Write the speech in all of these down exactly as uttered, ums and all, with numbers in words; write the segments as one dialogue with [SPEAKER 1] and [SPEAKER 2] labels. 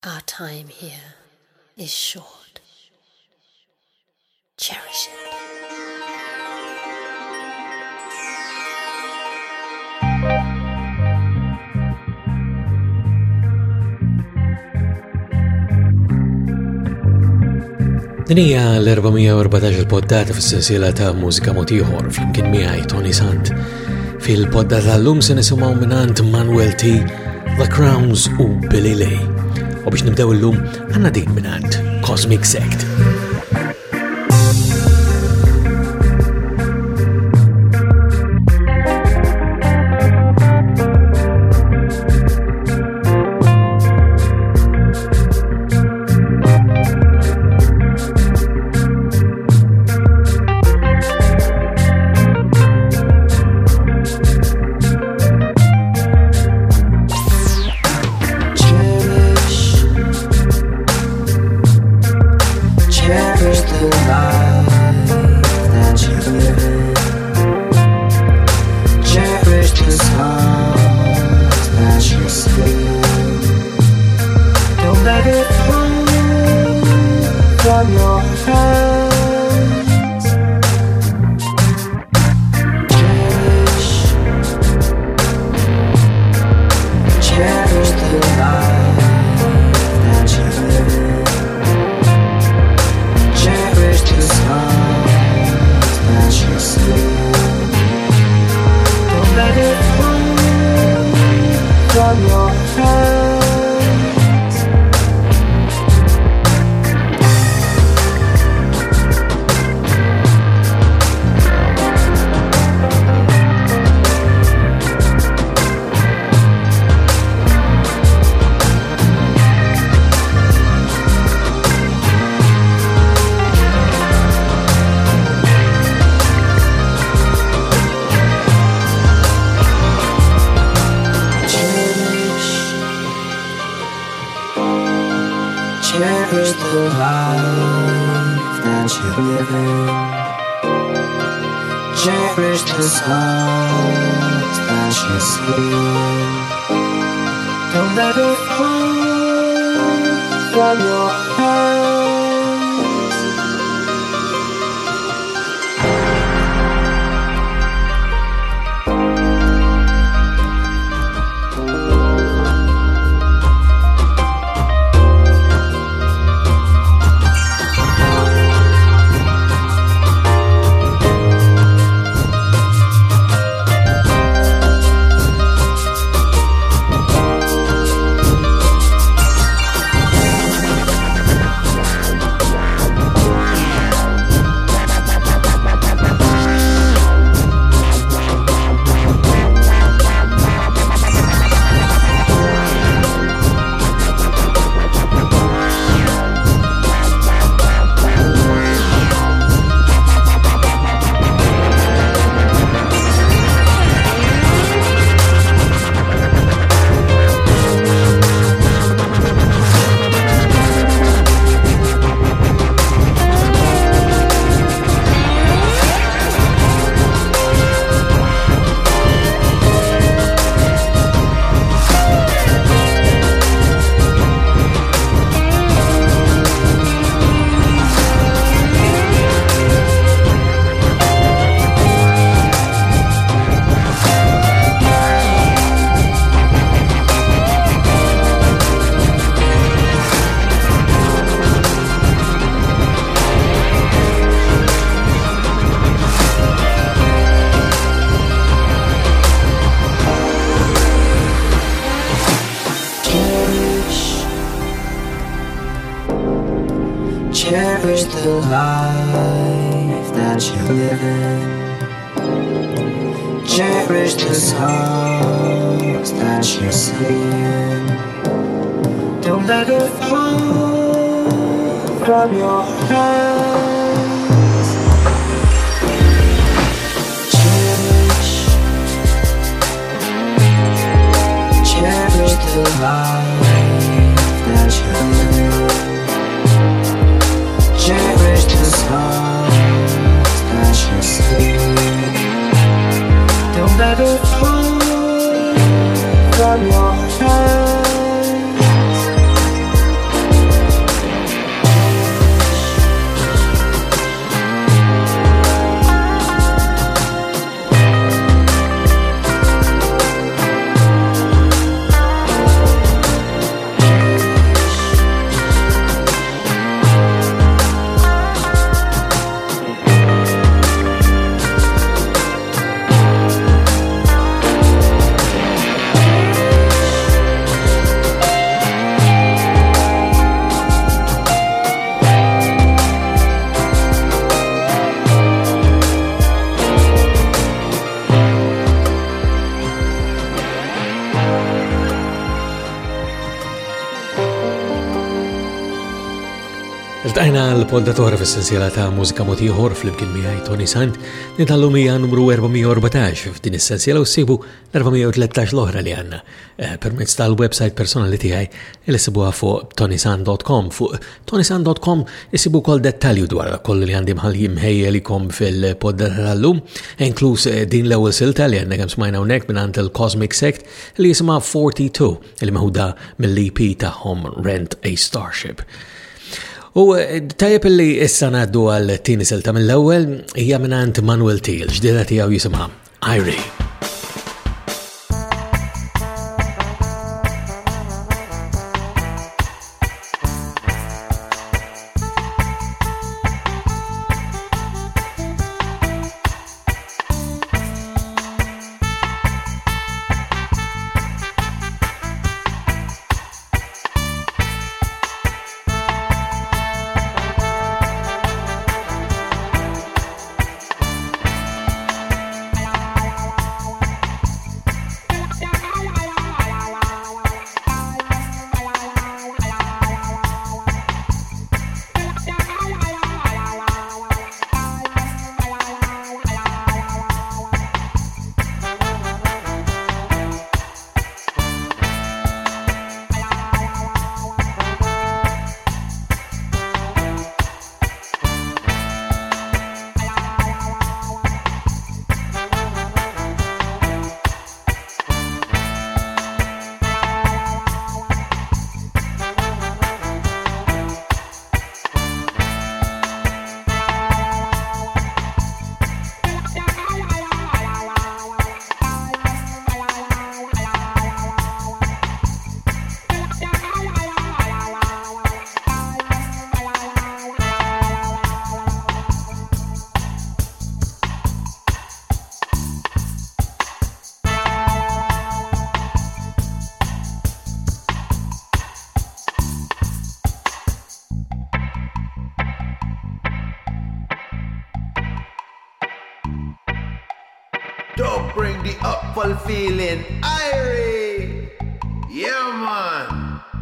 [SPEAKER 1] Our time here is short. Cherish it.
[SPEAKER 2] Din hija l-erbameja poddata fis-sensiela ta' mużika mod ieħor flimkien miegħi Tony Sant. Fil-poddata llum se nisimgħu mingħand Manuel T, The Crowns u Billy Lee. U biex nibdew illum għandna din mingħand Cosmic Sect.
[SPEAKER 3] Cherish the life that you're living. Cherish the songs that you're singing. Don't let it fall from your hands. Cherish the life that you're living. Cherish the songs that you're singing. Don't let it fall from your hands. Cherish, cherish the life that you're living. Cherish the songs that you're singing. Don't let it fall from your hands.
[SPEAKER 2] Iltajna l-poddatora fis-sensiela ta' mużika motiħor fl-imkien miegħi Tony Sant, nitallu mija numru erbameja u erbatax f'din is-sensiela u ssibu l-erbameja u tlettax l-oħra li għandna permezz tal-website personali tiegħi li sibuha fuq tonysant dot com. Fuq tonysant dot com issibu wkoll dettalju dwar kollu li għandi mħalli mħejjelikom fil-poddata tal-lum, inkluż din l-ewwel silta li għandna kemm smajna hawnhekk mingħand il-Cosmic Sect li jisimha forty-two li meħuda mill-E P tagħhom Rent a Starship. U tajjeb li issa ngħaddu għal tieni silta mill-ewwel hija mingħand Manuel T, l-ġdida tiegħu jisimha Irie.
[SPEAKER 4] Don't bring the upfall feeling, Irie. Yeah, man.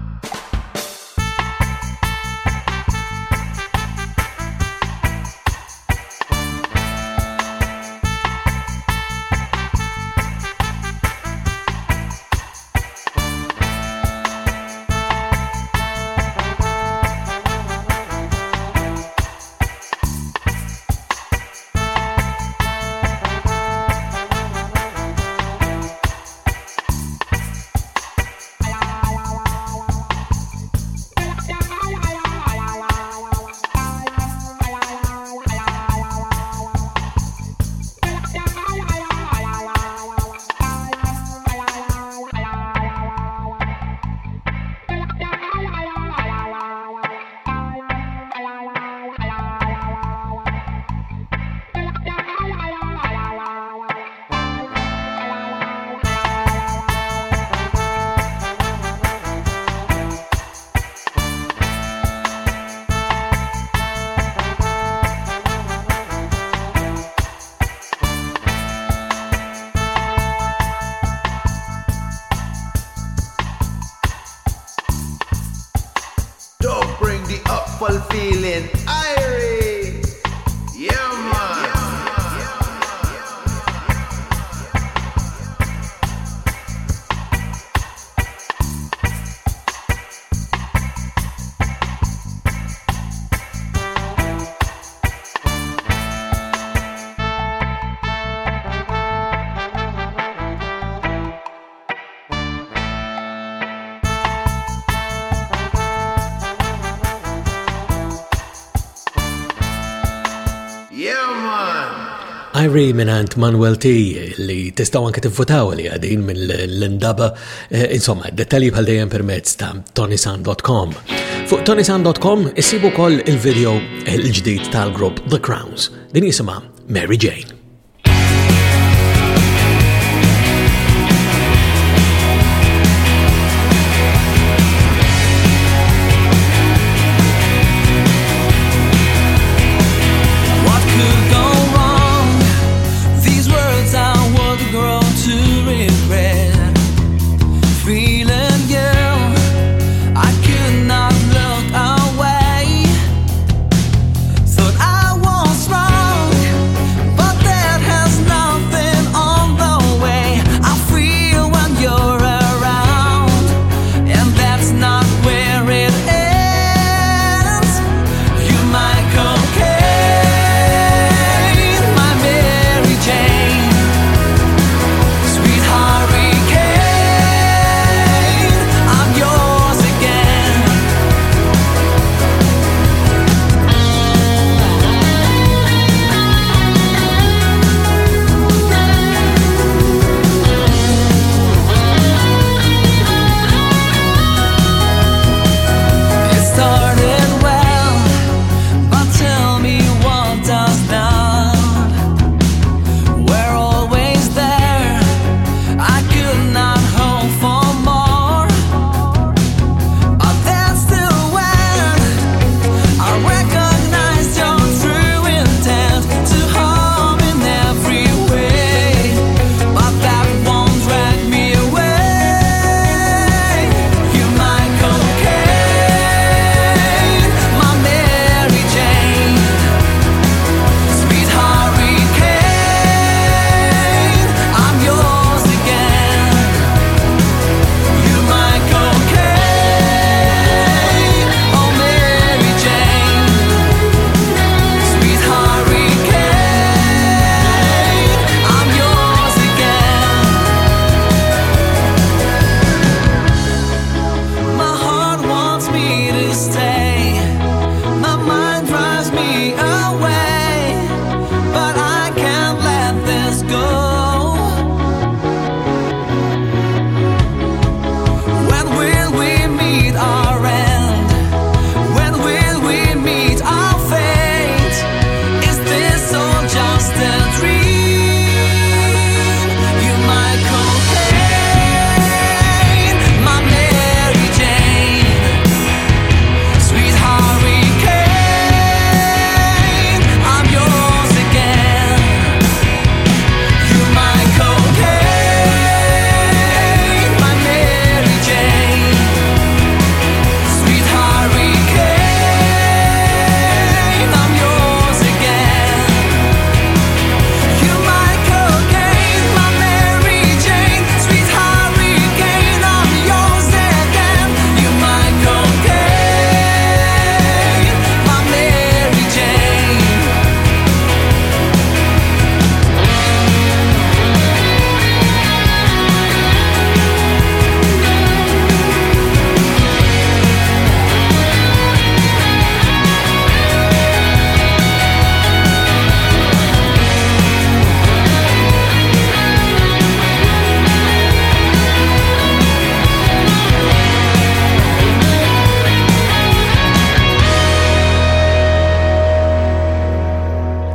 [SPEAKER 4] Upfall feeling, Irie. Yeah, man.
[SPEAKER 2] Irie minant Manuel T li testaw anke tivvotaw li għadin minn l-indaba, insomma, dettalji bħal dejjem permezz ta' tonysant dot com. Fuq tonysant dot com issibu koll il-video il-ġdid tal-grupp The Crowns, din jisimha Mary Jane.
[SPEAKER 5] Feeling you, I could not look away.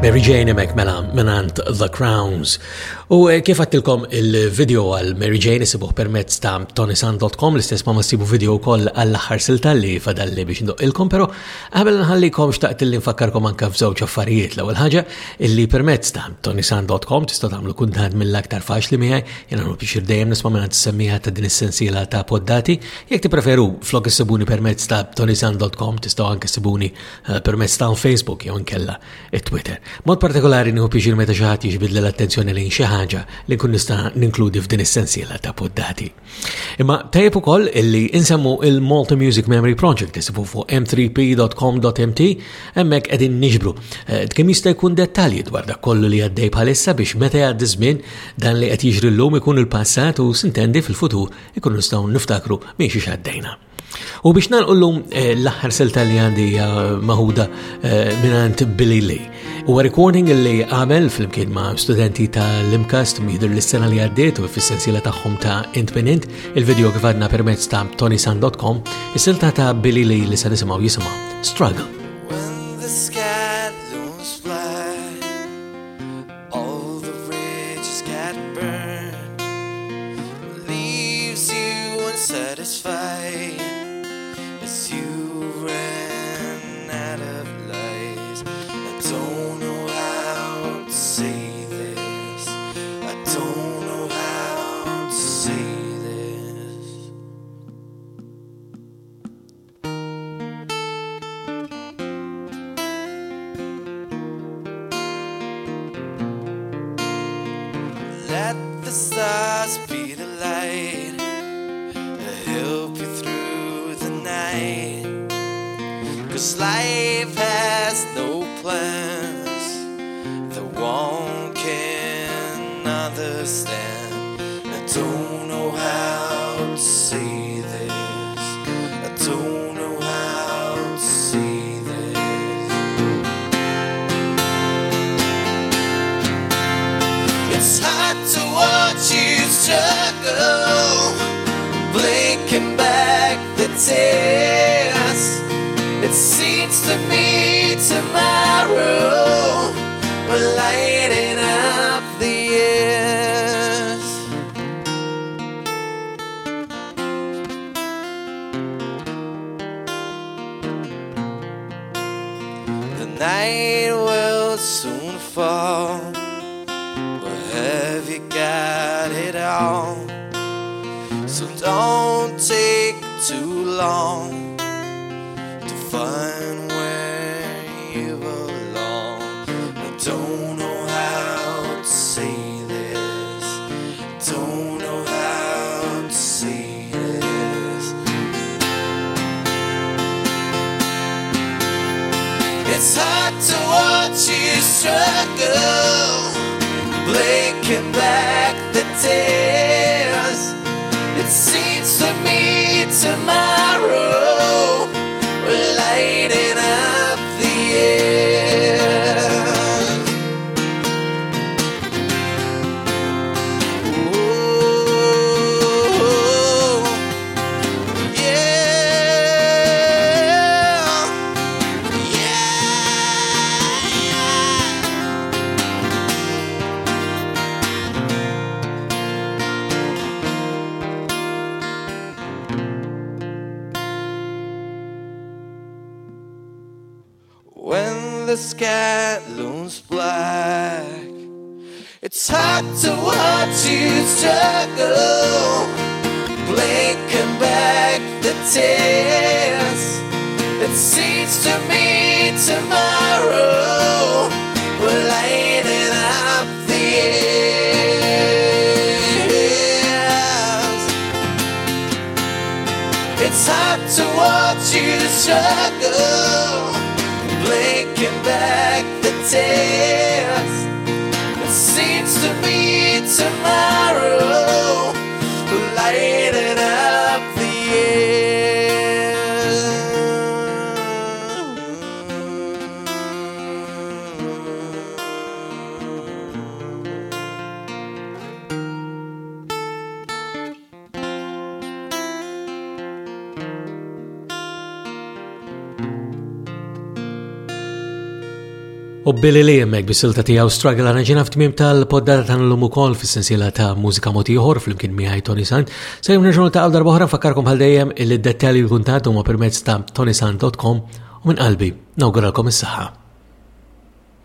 [SPEAKER 2] Mary Jane emek mela minant The Crowns. U kif għattilkom il-video għal Mary Jane isibuh permezz ta' tonisan dot com, l-istess ma sibu video koll għall-aħħar siltalli fadalli biex ndoqilkom, pero qabel nħallikom xtaqt li nfakkarkom anke f'żewġ affarijiet. L-ewwel ħaġa illi permezz ta' tonisan dot com tistgħu tagħmlu kuntat mill-aktar faċli miegħi, jiena nagħmlu biex dejjem nisma' minn tissemmija ta' din is-sensiela ta' poddati. Jekk tippreferu flok issibuni permezz ta' tonisan dot com tistgħu anke issibuni permezz ta' Facebook jew inkella it-Twitter. Mod partikolari nieħu biex meta xi ħadd jiġbidli l-attenzjoni lejn xi ħaġa li nkun nista' ninkludi f'din is-sensiela ta' poddati. Imma tajjeb ukoll illi insemmu il-Malta Music Memory Project isibu fuq m three p dot com dot m t hemmhekk qegħdin niġbru kemm jista' jkun dettalji dwar dak kollu li għaddej bħalissa biex meta jgħaddi żmien dan li qed jiġri llum ikun il-passat u sintendi fil-futur ikun nistgħu niftakru minn xi għaddejna. U biex nagħlqu l-aħħar silta li għandi maħuda minant Billy Lee. Huwa recording li għamel flimkien ma' studenti ta' l-Imcast jidher l-sena li għaddiet u fis-sensiela tagħhom ta' Int Min Int, il-video kif għadna permezz ta' tonisan dot com, is-silta ta' Billy Lee li se nisimgħu jisimha Struggle.
[SPEAKER 3] When the sky looms black, all the bridges get burned, leaves you unsatisfied as you ran out of lies. I don't know how to say this. I don't know how to say this. Let the stars be the light to help you through the night. 'Cause life has no plans that one can understand. I don't know how to say this. I don't know how to say this. It's hard to watch you struggle, blinking back the tears. It seems to me tomorrow we're lighting up the years. The night will soon fall. Well, have you got it all? So don't take too long find where you belong. I don't know how to say this. Don't know how to say this. It's hard to watch you struggle, blinking back the tears. It seems to me tomorrow we're lighting up the air. Oh, yeah, when the sky looms black, it's hard to watch you struggle, blinking back the tears. It seems to me tomorrow we're lighting up the years. It's hard to watch you struggle, blinking back the tears. It seems to me tomorrow lighting up the
[SPEAKER 2] U billi li jemmek bis-silta tiegħu Struggle għana ġena f'tmiem tal-poddata tagħna ukoll fis-sensiela ta' mużika mod ieħor flimkien miegħi Tony Sant. Se nerġgħu ta' darba oħra nfakkarkom bħal dejjem illi d-dettalji l-kuntatt huma permezz ta' tonysant dot com u minn qalbi nawguralkom is-saħħa.